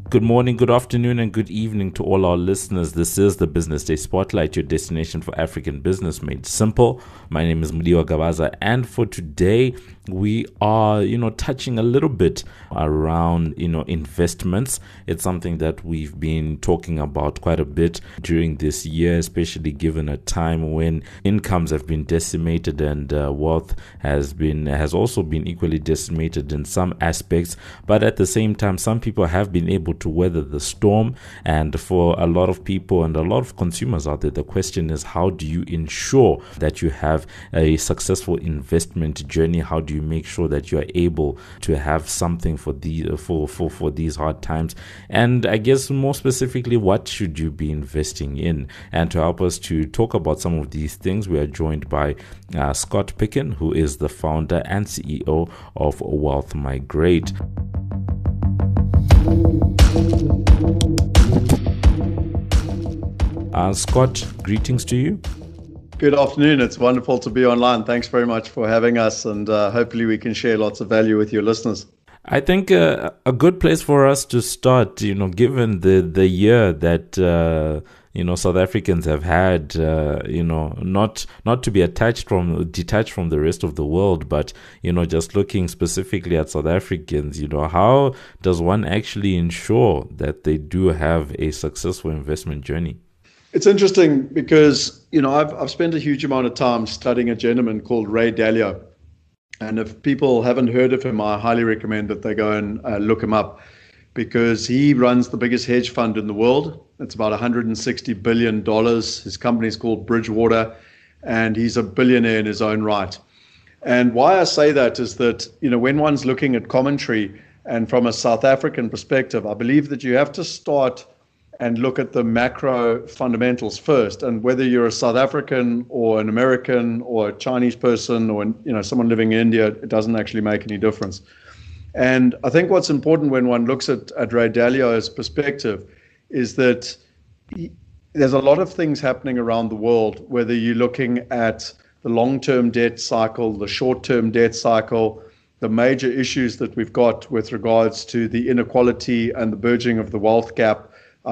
Good morning, good afternoon, and good evening to all our listeners. This is the Business Day Spotlight, your destination for African business made simple. My name is Mudiwa Gabaza, and for today, we are, touching a little bit around, investments. It's something that we've been talking about quite a bit during this year, especially given a time when incomes have been decimated and wealth has also been equally decimated in some aspects. But at the same time, some people have been able to weather the storm. And for a lot of people and a lot of consumers out there, the question is, how do you ensure that you have a successful investment journey? How do you make sure that you are able to have something for these hard times? And I guess more specifically, what should you be investing in? And to help us to talk about some of these things, we are joined by Scott Picken, who is the founder and CEO of Wealth Migrate. Scott, greetings to you. Good afternoon. It's wonderful to be online. Thanks very much for having us, and hopefully we can share lots of value with your listeners. I think a good place for us to start, given the year that South Africans have had, not to be detached from the rest of the world, but just looking specifically at South Africans, how does one actually ensure that they do have a successful investment journey? It's interesting because I've spent a huge amount of time studying a gentleman called Ray Dalio. And if people haven't heard of him, I highly recommend that they go and look him up, because he runs the biggest hedge fund in the world. It's about $160 billion. His company is called Bridgewater, and he's a billionaire in his own right. And why I say that is that, when one's looking at commentary, and from a South African perspective, I believe that you have to start and look at the macro fundamentals first. And whether you're a South African or an American or a Chinese person or someone living in India, it doesn't actually make any difference. And I think what's important when one looks at Ray Dalio's perspective is that there's a lot of things happening around the world, whether you're looking at the long-term debt cycle, the short-term debt cycle, the major issues that we've got with regards to the inequality and the burgeoning of the wealth gap,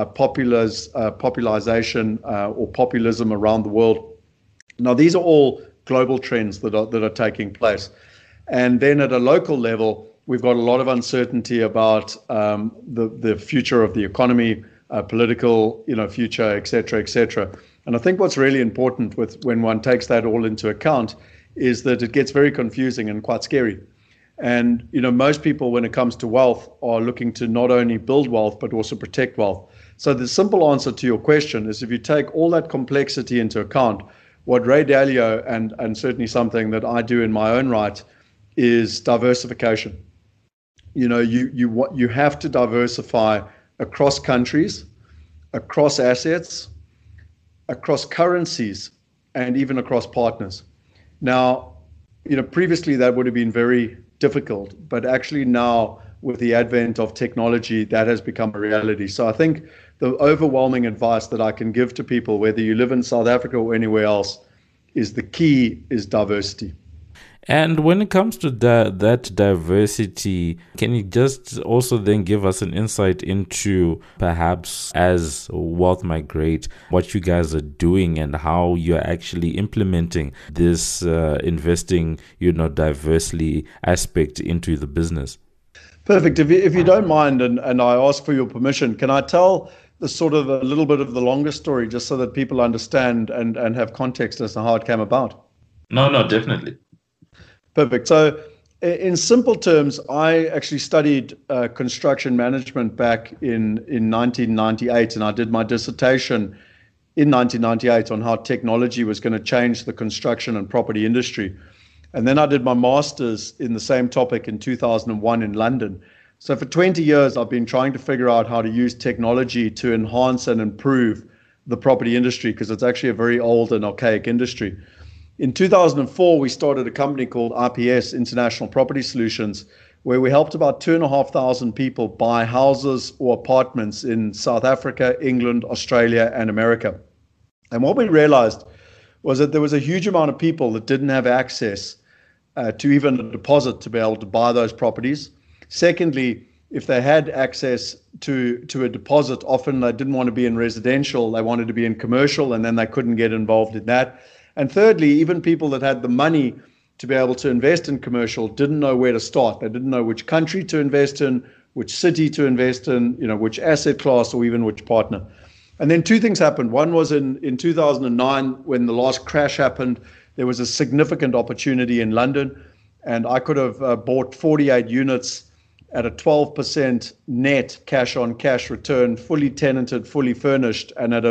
popularization or populism around the world. Now, these are all global trends that are taking place. And then at a local level, we've got a lot of uncertainty about the future of the economy, political, future, et cetera, et cetera. And I think what's really important when one takes that all into account is that it gets very confusing and quite scary. And, most people, when it comes to wealth, are looking to not only build wealth, but also protect wealth. So the simple answer to your question is, if you take all that complexity into account, what Ray Dalio and certainly something that I do in my own right is diversification. You have to diversify across countries, across assets, across currencies, and even across partners. Now, previously that would have been very difficult, but actually now with the advent of technology, that has become a reality. So I think the overwhelming advice that I can give to people, whether you live in South Africa or anywhere else, is the key is diversity. And when it comes to that diversity, can you just also then give us an insight into perhaps as Wealth Migrate, what you guys are doing and how you're actually implementing this investing, diversely aspect into the business? Perfect. If you don't mind, and I ask for your permission, can I tell the sort of a little bit of the longer story just so that people understand and have context as to how it came about? No, definitely. Perfect. So in simple terms, I actually studied construction management back in 1998, and I did my dissertation in 1998 on how technology was going to change the construction and property industry. And then I did my master's in the same topic in 2001 in London. So for 20 years, I've been trying to figure out how to use technology to enhance and improve the property industry, because it's actually a very old and archaic industry. In 2004, we started a company called IPS, International Property Solutions, where we helped about 2,500 people buy houses or apartments in South Africa, England, Australia, and America. And what we realized was that there was a huge amount of people that didn't have access to even a deposit to be able to buy those properties. Secondly, if they had access to a deposit. Often they didn't want to be in residential, they wanted to be in commercial, and then they couldn't get involved in that. And thirdly, even people that had the money to be able to invest in commercial didn't know where to start. They didn't know which country to invest in, which city to invest in, which asset class, or even which partner. And then two things happened. One was in 2009, when the last crash happened, there was a significant opportunity in London, and I could have bought 48 units at a 12% net cash on cash return, fully tenanted, fully furnished, and at a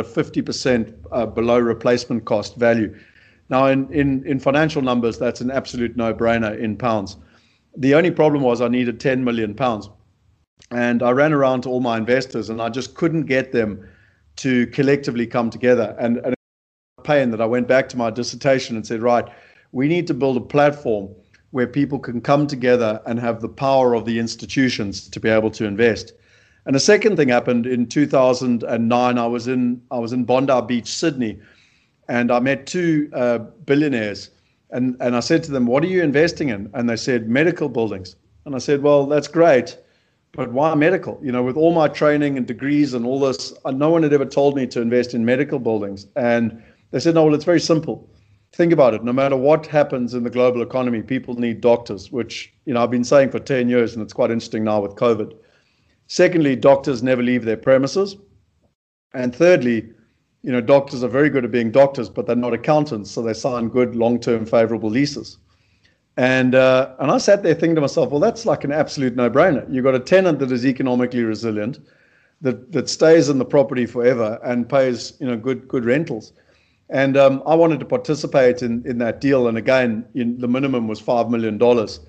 50% below replacement cost value. Now, in financial numbers, that's an absolute no-brainer in pounds. The only problem was I needed 10 million pounds. And I ran around to all my investors, and I just couldn't get them to collectively come together. And pain that I went back to my dissertation and said, right, we need to build a platform where people can come together and have the power of the institutions to be able to invest. And the second thing happened in 2009. I was in Bondi Beach, Sydney, and I met two billionaires. And I said to them, what are you investing in? And they said, medical buildings. And I said, well, that's great, but why medical? With all my training and degrees and all this, no one had ever told me to invest in medical buildings. And they said, no, well, it's very simple. Think about it. No matter what happens in the global economy, people need doctors, which, I've been saying for 10 years, and it's quite interesting now with COVID. Secondly, doctors never leave their premises. And thirdly, doctors are very good at being doctors, but they're not accountants, so they sign good, long-term, favorable leases. And I sat there thinking to myself, well, that's like an absolute no-brainer. You've got a tenant that is economically resilient, that stays in the property forever and pays, good rentals. And I wanted to participate in that deal. And again, the minimum was $5 million.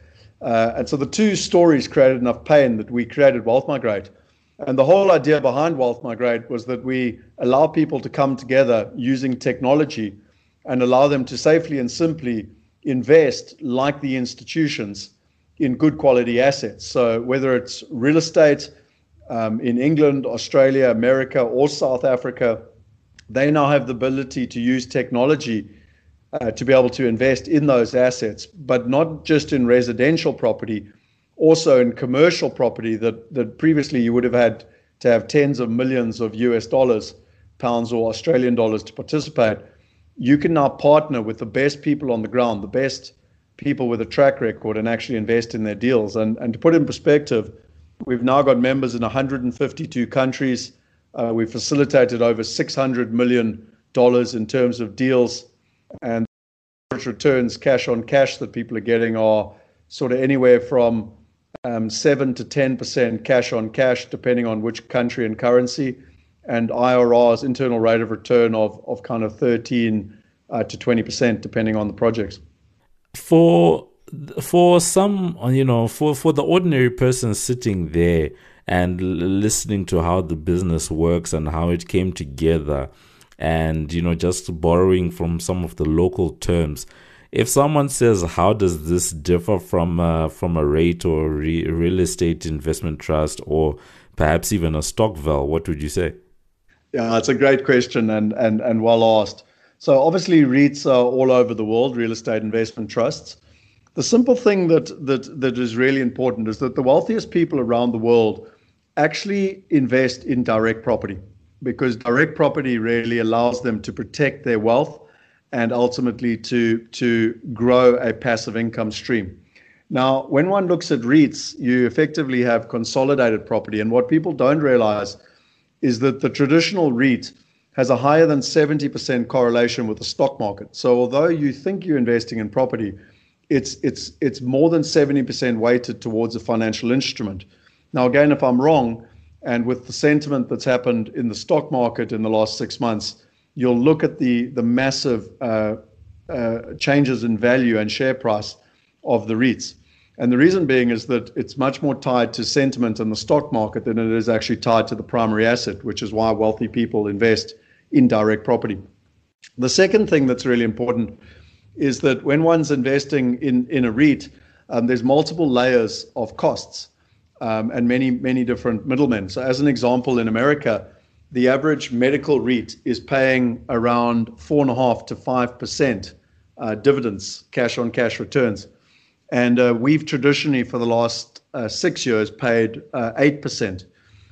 And so the two stories created enough pain that we created Wealth Migrate. And the whole idea behind Wealth Migrate was that we allow people to come together using technology and allow them to safely and simply invest, like the institutions, in good quality assets. So whether it's real estate in England, Australia, America, or South Africa, they now have the ability to use technology to be able to invest in those assets, but not just in residential property, also in commercial property that previously you would have had to have tens of millions of US dollars, pounds, or Australian dollars to participate. You can now partner with the best people on the ground, the best people with a track record, and actually invest in their deals. And to put it in perspective, we've now got members in 152 countries. We've facilitated over $600 million in terms of deals, and returns cash on cash that people are getting are sort of anywhere from 7 to 10% cash on cash, depending on which country and currency, and IRRs, internal rate of return of kind of 13 to 20%, depending on the projects. For some, for the ordinary person sitting there and listening to how the business works and how it came together, and just borrowing from some of the local terms, if someone says, how does this differ from a REIT or real estate investment trust, or perhaps even a Stockvel, what would you say? Yeah, it's a great question and well asked. So obviously REITs are all over the world, real estate investment trusts. The simple thing that is really important is that the wealthiest people around the world actually invest in direct property, because direct property really allows them to protect their wealth and ultimately to grow a passive income stream. Now, when one looks at REITs, you effectively have consolidated property. And what people don't realize is that the traditional REIT has a higher than 70% correlation with the stock market. So although you think you're investing in property, it's more than 70% weighted towards a financial instrument. Now, again, if I'm wrong, and with the sentiment that's happened in the stock market in the last 6 months, you'll look at the massive changes in value and share price of the REITs. And the reason being is that it's much more tied to sentiment in the stock market than it is actually tied to the primary asset, which is why wealthy people invest in direct property. The second thing that's really important is that when one's investing in a REIT, there's multiple layers of costs and many different middlemen. So as an example, in America, the average medical REIT is paying around 4.5% to 5% dividends, cash on cash returns. And we've traditionally, for the last 6 years, paid 8%.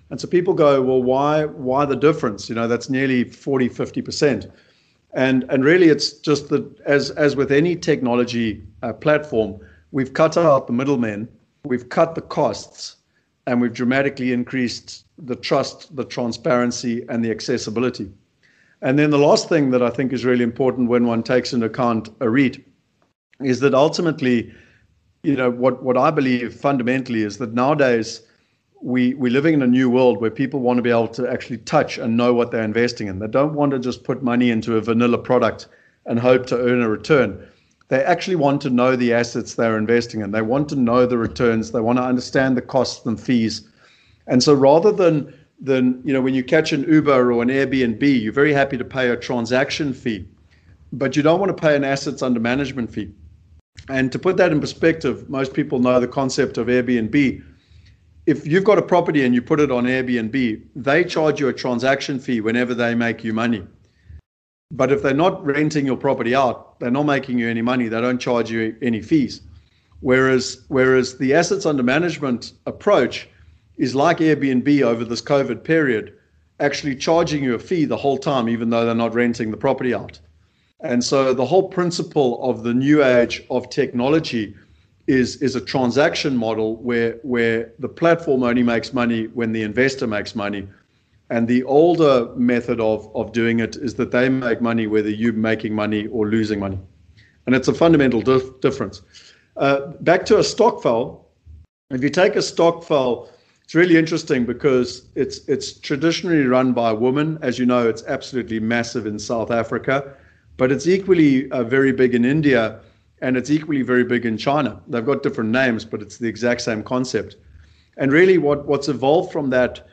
And so people go, well, why the difference? That's nearly 40, 50%. And really, it's just that as with any technology platform, we've cut out the middlemen, we've cut the costs, and we've dramatically increased the trust, the transparency, and the accessibility. And then the last thing that I think is really important when one takes into account a REIT is that ultimately, what I believe fundamentally is that nowadays we're living in a new world where people want to be able to actually touch and know what they're investing in. They don't want to just put money into a vanilla product and hope to earn a return. They actually want to know the assets they're investing in. They want to know the returns. They want to understand the costs and fees. And so rather than when you catch an Uber or an Airbnb, you're very happy to pay a transaction fee, but you don't want to pay an assets under management fee. And to put that in perspective, most people know the concept of Airbnb. If you've got a property and you put it on Airbnb, they charge you a transaction fee whenever they make you money. But if they're not renting your property out, they're not making you any money. They don't charge you any fees. Whereas the assets under management approach is like Airbnb over this COVID period, actually charging you a fee the whole time, even though they're not renting the property out. And so the whole principle of the new age of technology is a transaction model where the platform only makes money when the investor makes money. And the older method of doing it is that they make money whether you're making money or losing money. And it's a fundamental difference. Back to a stokvel. If you take a stokvel, it's really interesting because it's traditionally run by women. As you know, it's absolutely massive in South Africa, but it's equally very big in India, and it's equally very big in China. They've got different names, but it's the exact same concept. And really what's evolved from that,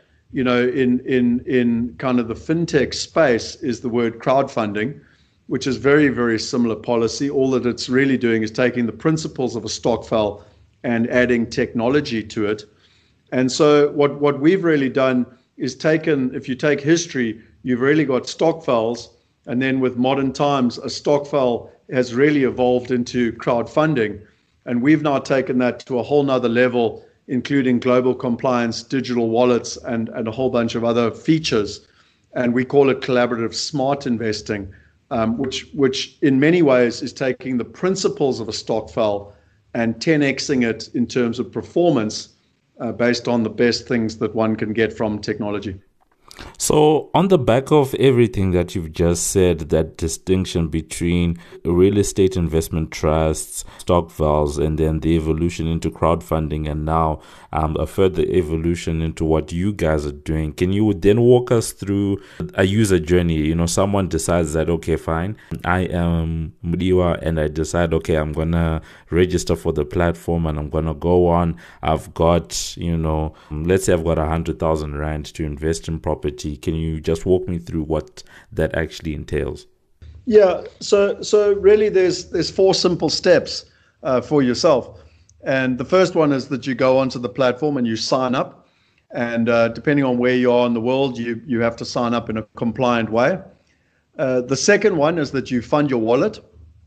in kind of the fintech space is the word crowdfunding, which is very, very similar policy. All that it's really doing is taking the principles of a stokvel and adding technology to it. And so what we've really done is if you take history, you've really got stokvels, and then with modern times, a stokvel has really evolved into crowdfunding. And we've now taken that to a whole nother level, including global compliance, digital wallets, and a whole bunch of other features. And we call it collaborative smart investing, which in many ways is taking the principles of a stokvel and 10xing it in terms of performance based on the best things that one can get from technology. So on the back of everything that you've just said, that distinction between real estate investment trusts, stokvels, and then the evolution into crowdfunding, and now a further evolution into what you guys are doing, can you then walk us through a user journey? Someone decides that, okay, fine, I am Mudiwa, and I decide, okay, I'm going to register for the platform and I'm going to go on. I've got, let's say I've got 100,000 Rand to invest in property. Can you just walk me through what that actually entails? Yeah, so really there's 4 simple steps for yourself. And the first one is that you go onto the platform and you sign up. And depending on where you are in the world, you have to sign up in a compliant way. The second one is that you fund your wallet.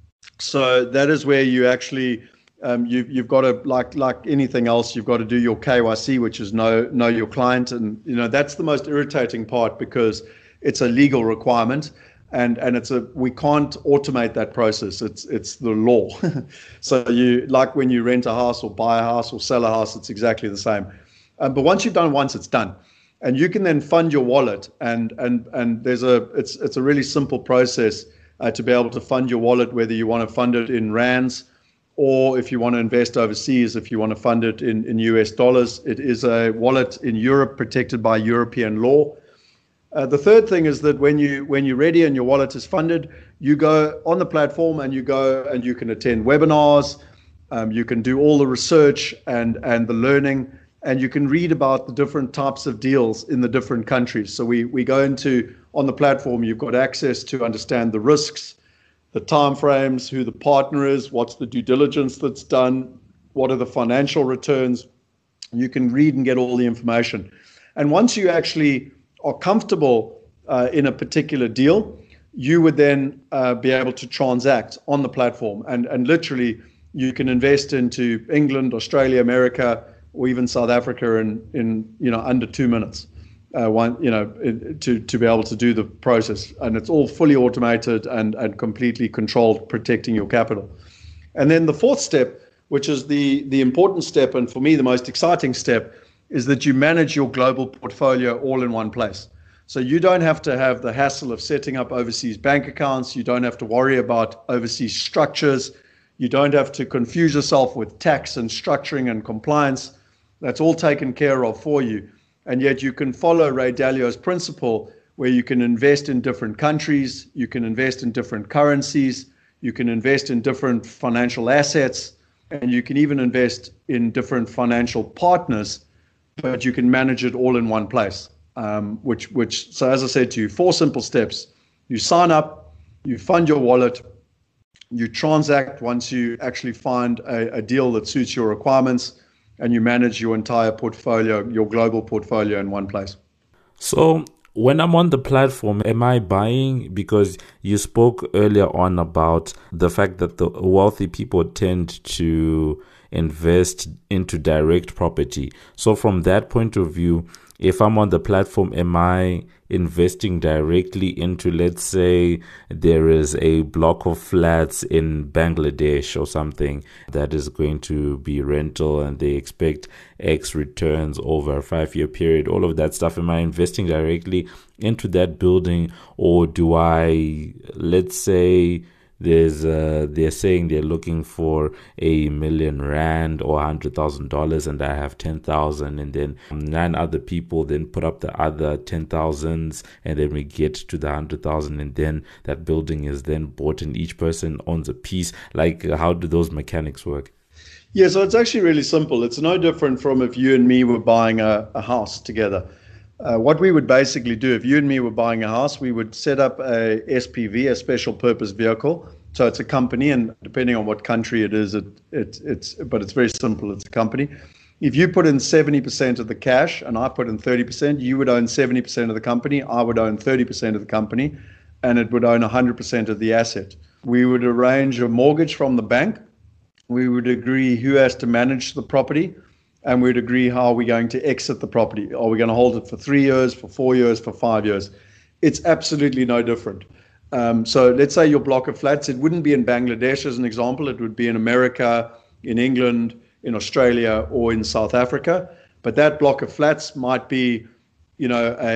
So that is where you actually you've got to, like anything else, you've got to do your KYC, which is know your client. And that's the most irritating part, because it's a legal requirement, and we can't automate that process. It's the law. So you, like when you rent a house or buy a house or sell a house, it's exactly the same. But once you've done once, it's done. And you can then fund your wallet, and it's a really simple process to be able to fund your wallet, whether you want to fund it in rands, or if you want to invest overseas, if you want to fund it in US dollars. It is a wallet in Europe protected by European law. The third thing is that when you're ready and your wallet is funded, you go on the platform and you can attend webinars, you can do all the research and the learning, and you can read about the different types of deals in the different countries. So we go into, on the platform, you've got access to understand the risks, the timeframes, who the partner is, what's the due diligence that's done, what are the financial returns. You can read and get all the information. And once you actually are comfortable in a particular deal, you would then be able to transact on the platform. And literally, you can invest into England, Australia, America, or even South Africa in under 2 minutes. to be able to do the process, and it's all fully automated and completely controlled, protecting your capital. And then the fourth step, which is the important step, and for me the most exciting step, is that you manage your global portfolio all in one place. So you don't have to have the hassle of setting up overseas bank accounts. You don't have to worry about overseas structures. You don't have to confuse yourself with tax and structuring and compliance. That's all taken care of for you. And yet you can follow Ray Dalio's principle, where you can invest in different countries, you can invest in different currencies, you can invest in different financial assets, and you can even invest in different financial partners, but you can manage it all in one place. So as I said to you, 4 simple steps. You sign up, you fund your wallet, you transact once you actually find a deal that suits your requirements, and you manage your entire portfolio, your global portfolio, in one place. So when I'm on the platform, am I buying? Because you spoke earlier on about the fact that the wealthy people tend to invest into direct property. So from that point of view, if I'm on the platform, am I investing directly into, let's say, there is a block of flats in Bangladesh or something that is going to be rental and they expect X returns over a 5-year period, all of that stuff? Am I investing directly into that building, or do I, let's say, they're saying they're looking for R1 million or $100,000, and I have 10,000, and then 9 other people then put up the other 10,000s, and then we get to the 100,000, and then that building is then bought, and each person owns a piece. Like, how do those mechanics work? Yeah, so it's actually really simple. It's no different from if you and me were buying a house together. What we would basically do, if you and me were buying a house, we would set up a SPV, a special purpose vehicle. So it's a company, and depending on what country it is, but it's very simple. It's a company. If you put in 70% of the cash and I put in 30%, you would own 70% of the company, I would own 30% of the company, and it would own 100% of the asset. We would arrange a mortgage from the bank. We would agree who has to manage the property, and we'd agree how we're going to exit the property. Are we going to hold it for 3 years, for 4 years, for 5 years? It's absolutely no different. So let's say your block of flats, it wouldn't be in Bangladesh as an example. It would be in America, in England, in Australia, or in South Africa. But that block of flats might be, a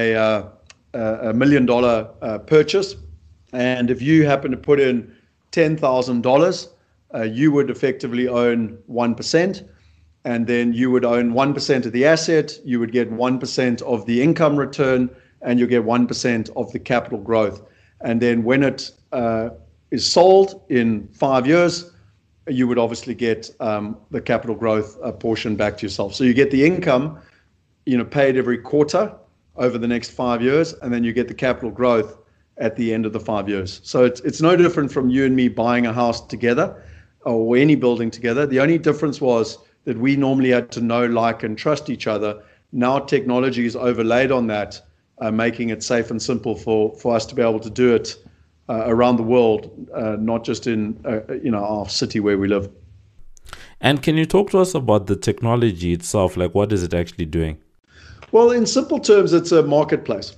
$1 million purchase. And if you happen to put in $10,000, you would effectively own 1%. And then you would own 1% of the asset, you would get 1% of the income return, and you get 1% of the capital growth. And then when it is sold in 5 years, you would obviously get the capital growth portion back to yourself. So you get the income, paid every quarter over the next 5 years, and then you get the capital growth at the end of the 5 years. So it's no different from you and me buying a house together or any building together. The only difference was that we normally had to know, like, and trust each other. Now technology is overlaid on that, making it safe and simple for us to be able to do it around the world, not just in our city where we live. And can you talk to us about the technology itself? Like, what is it actually doing? Well, in simple terms, it's a marketplace.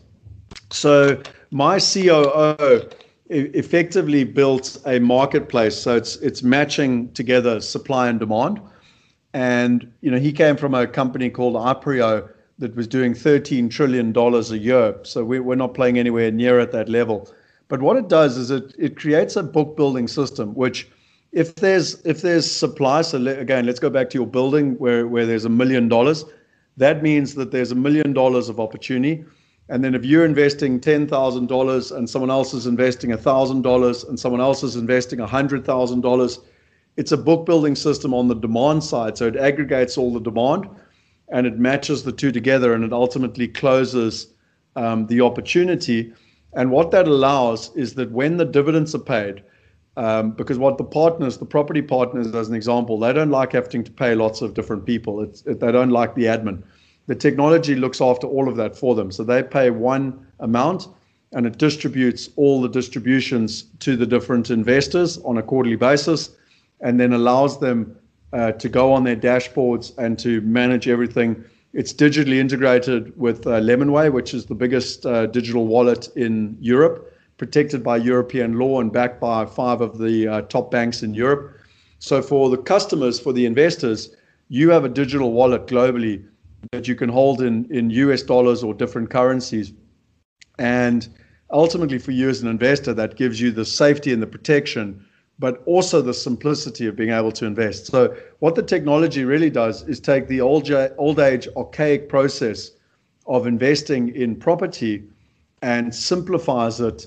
So my COO effectively built a marketplace. So it's matching together supply and demand. And, he came from a company called Aprio that was doing $13 trillion a year. So we're not playing anywhere near at that level. But what it does is it creates a book building system, which if there's supply, so again, let's go back to your building where there's $1 million. That means that there's $1 million of opportunity. And then if you're investing $10,000 and someone else is investing $1,000 and someone else is investing $100,000, it's a book building system on the demand side. So it aggregates all the demand and it matches the two together, and it ultimately closes the opportunity. And what that allows is that when the dividends are paid, because what the property partners, as an example, they don't like having to pay lots of different people. They don't like the admin. The technology looks after all of that for them. So they pay one amount and it distributes all the distributions to the different investors on a quarterly basis, and then allows them to go on their dashboards and to manage everything It's digitally integrated with Lemonway, which is the biggest digital wallet in Europe, protected by European law and backed by 5 of the top banks in Europe. So for the customers, for the investors, you have a digital wallet globally that you can hold in US dollars or different currencies. And ultimately for you as an investor, that gives you the safety and the protection, but also the simplicity of being able to invest. So what the technology really does is take the old age archaic process of investing in property and simplifies it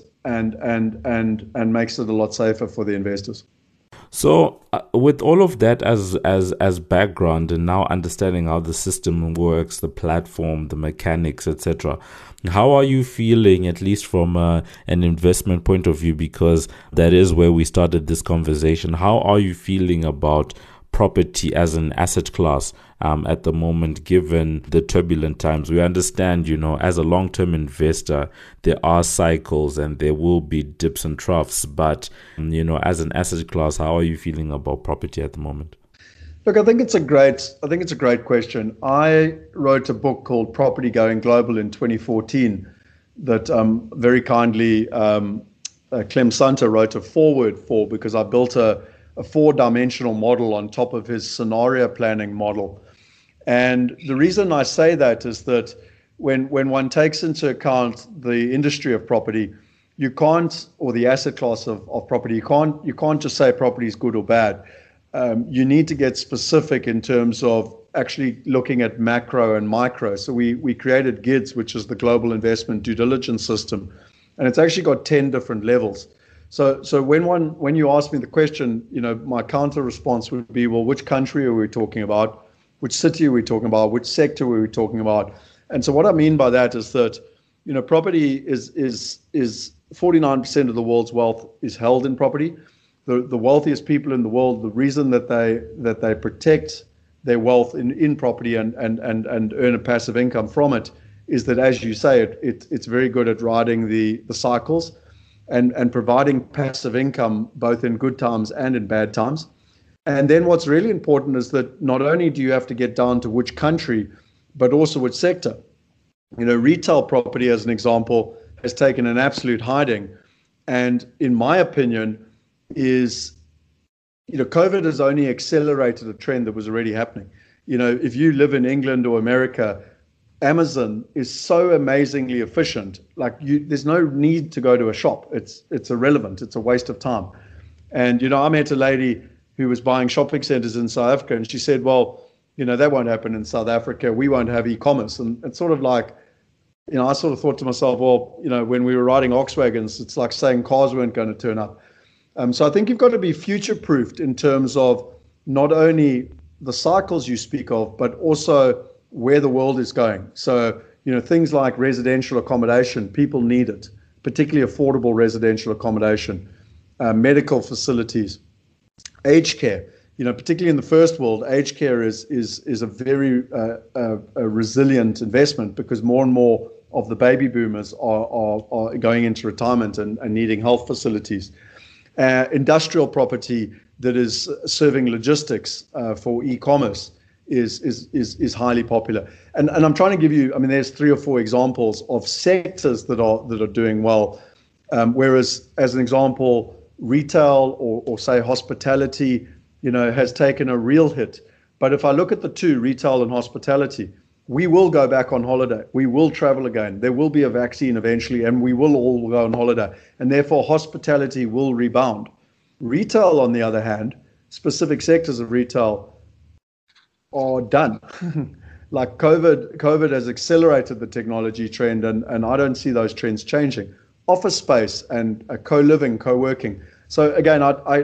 and makes it a lot safer for the investors. So, with all of that as background, and now understanding how the system works, the platform, the mechanics, etc., how are you feeling, at least from an investment point of view? Because that is where we started this conversation. How are you feeling about property as an asset class at the moment, given the turbulent times? We understand, as a long-term investor, there are cycles and there will be dips and troughs. But, as an asset class, how are you feeling about property at the moment? Look, I think it's a great question. I wrote a book called Property Going Global in 2014 that very kindly Clem Santa wrote a foreword for, because I built a 4-dimensional model on top of his scenario planning model. And the reason I say that is that when one takes into account the industry of property, you can't, or the asset class of property, you can't just say property is good or bad. You need to get specific in terms of actually looking at macro and micro. So we created GIDS, which is the Global Investment Due Diligence System, and it's actually got 10 different levels. So when you ask me the question, my counter response would be, well, which country are we talking about? Which city are we talking about? Which sector are we talking about? And so what I mean by that is that, property is 49% of the world's wealth is held in property. The wealthiest people in the world, the reason that they protect their wealth in property and earn a passive income from it is that, as you say, it's very good at riding the cycles and providing passive income both in good times and in bad times. And then what's really important is that not only do you have to get down to which country, but also which sector. Retail property, as an example, has taken an absolute hiding. And in my opinion, COVID has only accelerated a trend that was already happening. If you live in England or America, Amazon is so amazingly efficient. There's no need to go to a shop. It's irrelevant. It's a waste of time. And, I met a lady who was buying shopping centers in South Africa, and she said, well, that won't happen in South Africa. We won't have e-commerce. And it's sort of like, I sort of thought to myself, well, when we were riding Volkswagens, it's like saying cars weren't going to turn up. So I think you've got to be future-proofed in terms of not only the cycles you speak of, but also where the world is going. So, things like residential accommodation, people need it, particularly affordable residential accommodation, medical facilities, aged care. Particularly in the first world, aged care is a very resilient investment, because more and more of the baby boomers are going into retirement and needing health facilities. Industrial property that is serving logistics for e-commerce is highly popular. And I'm trying to give you, there's 3 or 4 examples of sectors that are doing well. Whereas, as an example, retail or say hospitality, has taken a real hit. But if I look at the 2, retail and hospitality, we will go back on holiday. We will travel again. There will be a vaccine eventually, and we will all go on holiday. And therefore, hospitality will rebound. Retail, on the other hand, specific sectors of retail are done. Like COVID has accelerated the technology trend, and I don't see those trends changing. Office space and co-living, co-working. So again,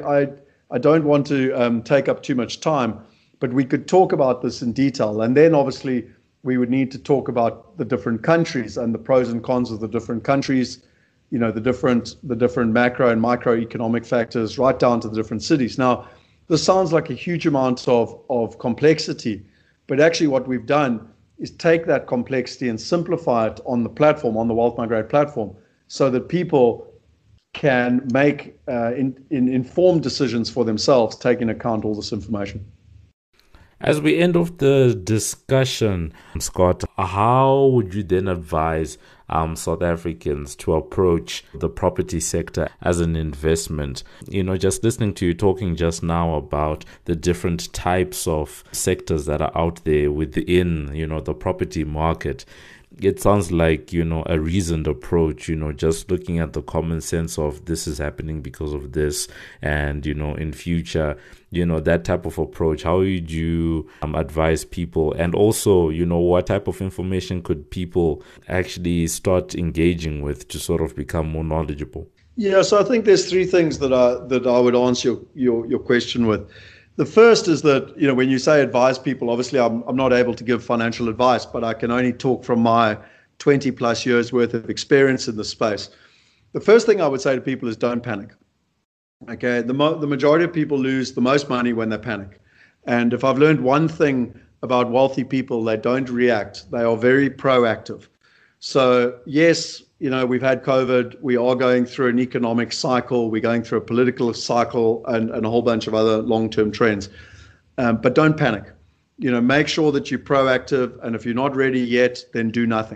I don't want to take up too much time, but we could talk about this in detail. And then obviously we would need to talk about the different countries and the pros and cons of the different countries, the different macro and microeconomic factors, right down to the different cities. Now, this sounds like a huge amount of complexity, but actually what we've done is take that complexity and simplify it on the platform, on the Wealth Migrate platform, so that people can make informed decisions for themselves, taking into account all this information. As we end off the discussion, Scott, how would you then advise South Africans to approach the property sector as an investment? Just listening to you talking just now about the different types of sectors that are out there within, the property market. It sounds like, a reasoned approach, just looking at the common sense of this is happening because of this. And, in future, that type of approach, how would you advise people? And also, what type of information could people actually start engaging with to sort of become more knowledgeable? Yeah, so I think there's three things that I would answer your question with. The first is that, when you say advise people, obviously I'm not able to give financial advice, but I can only talk from my 20 plus years worth of experience in this space. The first thing I would say to people is don't panic. Okay, the majority of people lose the most money when they panic. And if I've learned one thing about wealthy people, they don't react. They are very proactive. So yes, we've had COVID. We are going through an economic cycle. We're going through a political cycle and a whole bunch of other long-term trends. But don't panic. Make sure that you're proactive. And if you're not ready yet, then do nothing.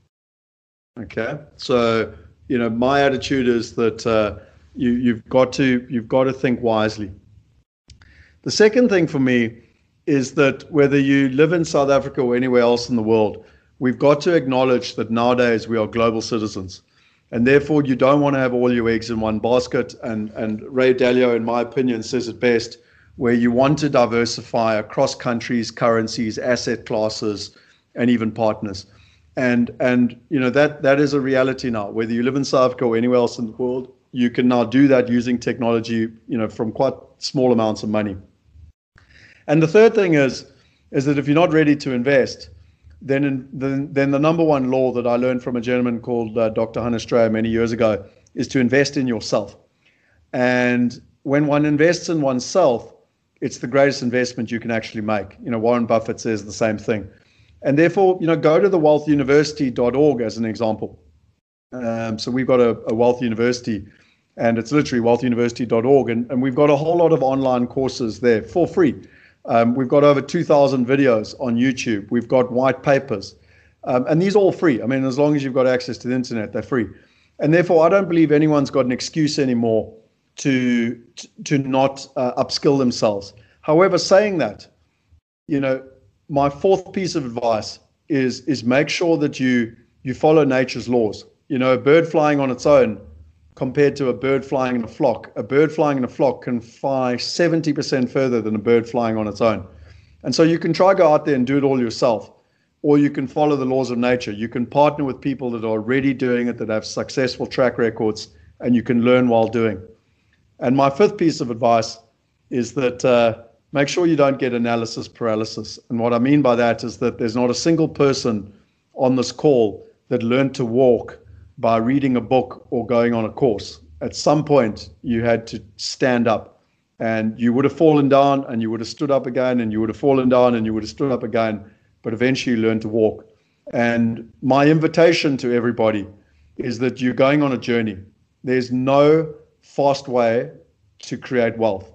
Okay. So, my attitude is that you've got to think wisely. The second thing for me is that whether you live in South Africa or anywhere else in the world, we've got to acknowledge that nowadays we are global citizens. And therefore, you don't want to have all your eggs in one basket. And Ray Dalio, in my opinion, says it best, where you want to diversify across countries, currencies, asset classes, and even partners. And that is a reality now. Whether you live in South Africa or anywhere else in the world, you can now do that using technology, from quite small amounts of money. And the third thing is that if you're not ready to invest, then the number one law that I learned from a gentleman called Dr. Hannes Strayer many years ago is to invest in yourself. And when one invests in oneself, it's the greatest investment you can actually make. Warren Buffett says the same thing. And therefore, go to the wealthuniversity.org as an example. So we've got a Wealth University, and it's literally wealthuniversity.org. And we've got a whole lot of online courses there for free. We've got over 2,000 videos on YouTube. We've got white papers. And these are all free. I mean, as long as you've got access to the internet, they're free. And therefore, I don't believe anyone's got an excuse anymore to not upskill themselves. However, saying that, my fourth piece of advice is make sure that you follow nature's laws. A bird flying on its own compared to a bird flying in a flock. A bird flying in a flock can fly 70% further than a bird flying on its own. And so you can try go out there and do it all yourself, or you can follow the laws of nature. You can partner with people that are already doing it, that have successful track records, and you can learn while doing. And my fifth piece of advice is that make sure you don't get analysis paralysis. And what I mean by that is that there's not a single person on this call that learned to walk by reading a book or going on a course. At some point, you had to stand up, and you would have fallen down and you would have stood up again, and you would have fallen down and you would have stood up again, but eventually you learn to walk. And my invitation to everybody is that you're going on a journey. There's no fast way to create wealth.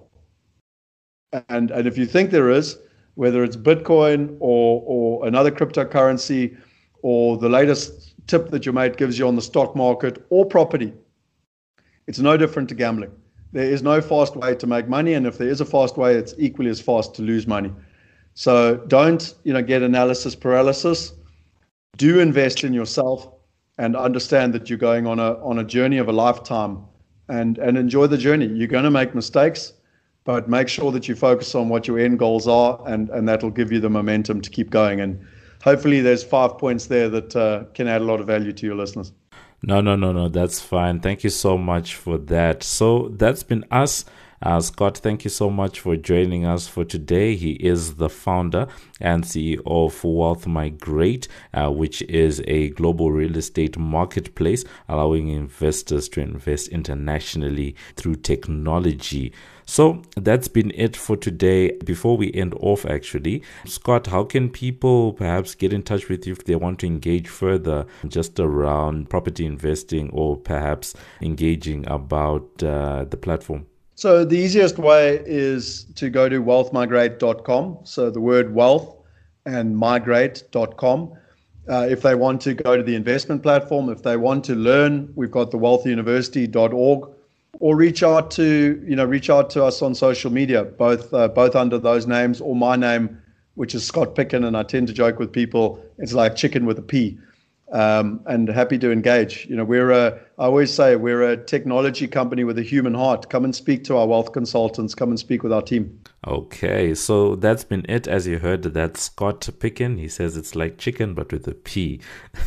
And if you think there is, whether it's Bitcoin or another cryptocurrency or the latest tip that your mate gives you on the stock market or property, it's no different to gambling. There is no fast way to make money, and if there is a fast way, it's equally as fast to lose money. So don't get analysis paralysis. Do invest in yourself and understand that you're going on a journey of a lifetime, and enjoy the journey. You're going to make mistakes, but make sure that you focus on what your end goals are, and that'll give you the momentum to keep going. And hopefully there's 5 points there that can add a lot of value to your listeners. No, that's fine. Thank you so much for that. So that's been us. Scott, thank you so much for joining us for today. He is the founder and CEO of Wealth Migrate, which is a global real estate marketplace allowing investors to invest internationally through technology. So that's been it for today. Before we end off, actually, Scott, how can people perhaps get in touch with you if they want to engage further just around property investing, or perhaps engaging about the platform? So the easiest way is to go to wealthmigrate.com. So the word wealth and migrate.com. If they want to go to the investment platform, if they want to learn, we've got the wealthuniversity.org, or reach out to us on social media, both under those names, or my name, which is Scott Picken, and I tend to joke with people, it's like chicken with a P. And happy to engage. I always say we're a technology company with a human heart. Come and speak to our wealth consultants. Come and speak with our team. Okay, so that's been it. As you heard, that's Scott Picken. He says it's like chicken, but with a P.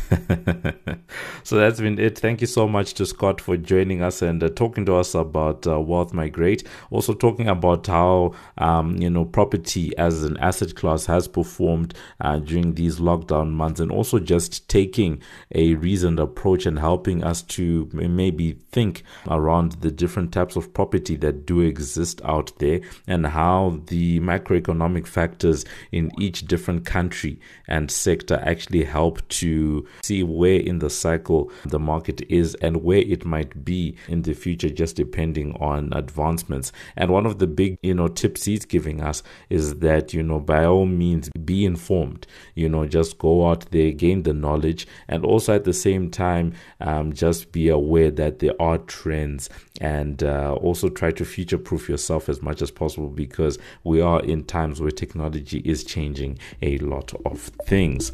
So that's been it. Thank you so much to Scott for joining us and talking to us about Wealth Migrate. Also talking about how, property as an asset class has performed during these lockdown months, and also just taking a reasoned approach and helping us to maybe think around the different types of property that do exist out there, and how the macroeconomic factors in each different country and sector actually help to see where in the cycle the market is and where it might be in the future, just depending on advancements. And one of the big, tips he's giving us is that, by all means, be informed, just go out there, gain the knowledge, and also at the same time, just be aware that there are trends, and also try to future-proof yourself as much as possible, because we are in times where technology is changing a lot of things.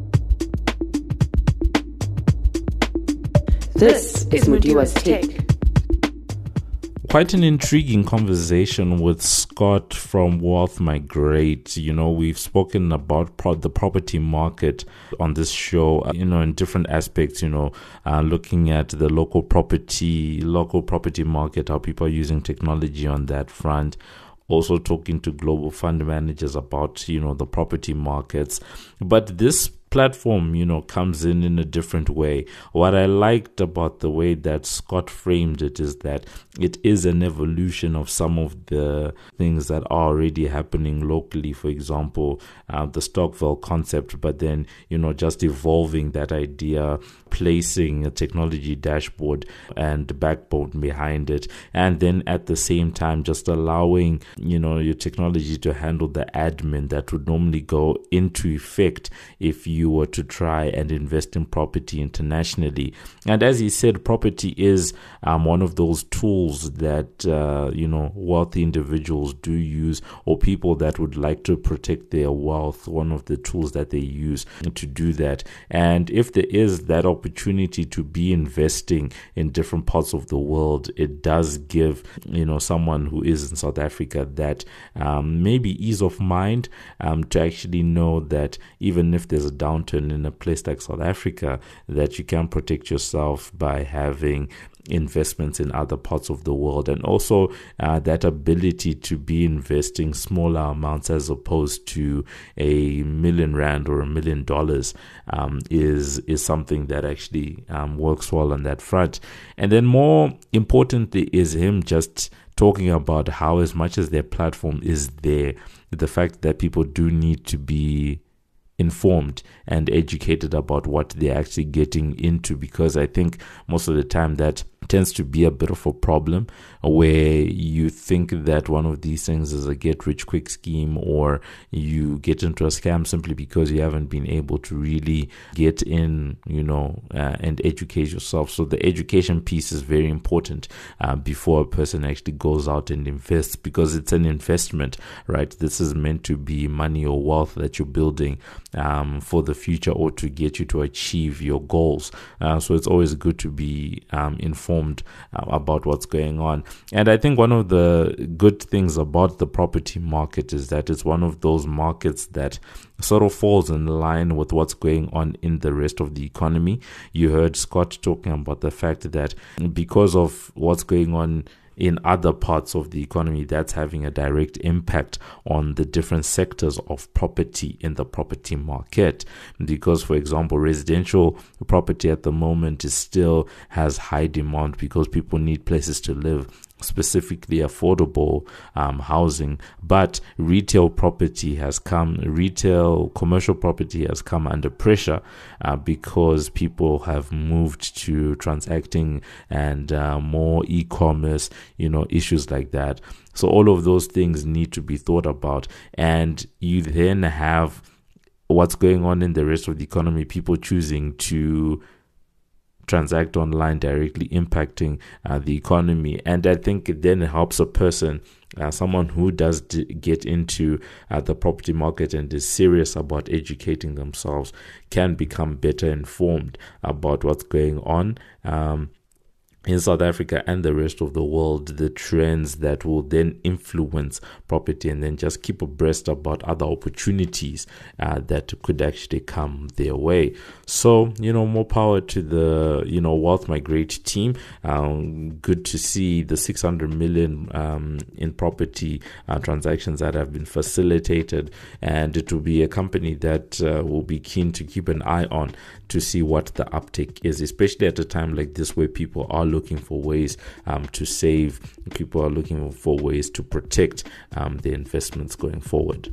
This is Mudiwa's Take. Quite an intriguing conversation with Scott from Wealth Migrate. We've spoken about the property market on this show, in different aspects, looking at the local property market, how people are using technology on that front. Also talking to global fund managers about, the property markets. But this platform, comes in a different way. What I liked about the way that Scott framed it is that it is an evolution of some of the things that are already happening locally. For example, the Stockville concept, but then, just evolving that idea, placing a technology dashboard and backbone behind it, and then at the same time just allowing your technology to handle the admin that would normally go into effect if you were to try and invest in property internationally. And as he said, property is one of those tools that wealthy individuals do use, or people that would like to protect their wealth, one of the tools that they use to do that. And if there is that opportunity to be investing in different parts of the world, it does give someone who is in South Africa that maybe ease of mind to actually know that even if there's a downturn in a place like South Africa, that you can protect yourself by having investments in other parts of the world, and also that ability to be investing smaller amounts as opposed to R1 million or $1 million is something that actually works well on that front. And then more importantly is him just talking about how, as much as their platform is there, the fact that people do need to be informed and educated about what they're actually getting into, because I think most of the time that tends to be a bit of a problem, where you think that one of these things is a get-rich-quick scheme, or you get into a scam simply because you haven't been able to really get in, and educate yourself. So the education piece is very important before a person actually goes out and invests, because it's an investment, right? This is meant to be money or wealth that you're building for the future, or to get you to achieve your goals. So it's always good to be informed about what's going on. And I think one of the good things about the property market is that it's one of those markets that sort of falls in line with what's going on in the rest of the economy. You heard Scott talking about the fact that because of what's going on in other parts of the economy, that's having a direct impact on the different sectors of property in the property market. Because, for example, residential property at the moment still has high demand because people need places to live. specifically affordable housing, but retail commercial property has come under pressure because people have moved to transacting and more e-commerce, issues like that. So all of those things need to be thought about, and you then have what's going on in the rest of the economy, people choosing to transact online, directly impacting the economy. And I think it then helps a person, someone who does get into the property market and is serious about educating themselves, can become better informed about what's going on in South Africa and the rest of the world, the trends that will then influence property, and then just keep abreast about other opportunities that could actually come their way. So, more power to the, Wealth Migrate team. Good to see the 600 million in property transactions that have been facilitated, and it will be a company that will be keen to keep an eye on to see what the uptake is, especially at a time like this where people are looking for ways to save, people are looking for ways to protect their investments going forward.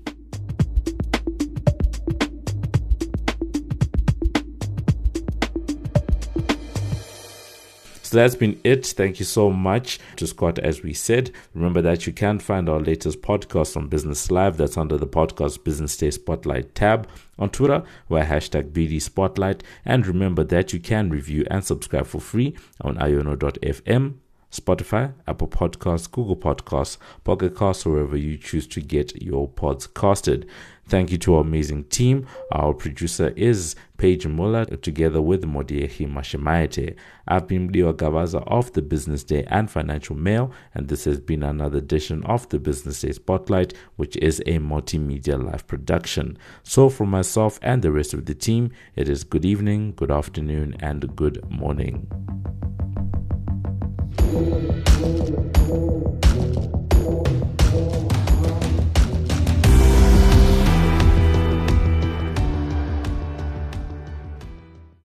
So that's been it. Thank you so much to Scott. As we said, remember that you can find our latest podcast on Business Live. That's under the podcast Business Day Spotlight tab. On Twitter, we're #BD Spotlight. And remember that you can review and subscribe for free on iono.fm, Spotify, Apple Podcasts, Google Podcasts, Pocket Casts, or wherever you choose to get your pods casted. Thank you to our amazing team. Our producer is Paige Muller, together with Modiehi Mashimaete. I've been Mudiwa Gavaza of the Business Day and Financial Mail, and this has been another edition of the Business Day Spotlight, which is a multimedia live production. So from myself and the rest of the team, it is good evening, good afternoon, and good morning.